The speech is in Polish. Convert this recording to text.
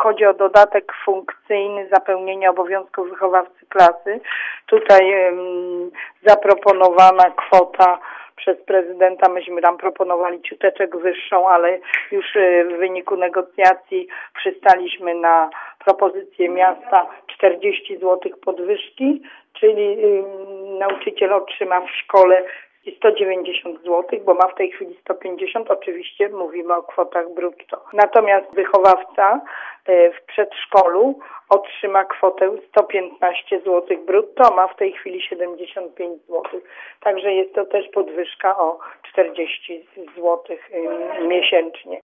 chodzi o dodatek funkcyjny zapełnienia obowiązków wychowawcy klasy, tutaj zaproponowana kwota przez prezydenta, myśmy tam proponowali ciuteczek wyższą, ale już w wyniku negocjacji przystaliśmy na propozycję miasta 40 zł podwyżki, czyli nauczyciel otrzyma w szkole 190 zł, bo ma w tej chwili 150, oczywiście mówimy o kwotach brutto. Natomiast wychowawca w przedszkolu otrzyma kwotę 115 zł brutto, ma w tej chwili 75 zł. Także jest to też podwyżka o 40 zł miesięcznie.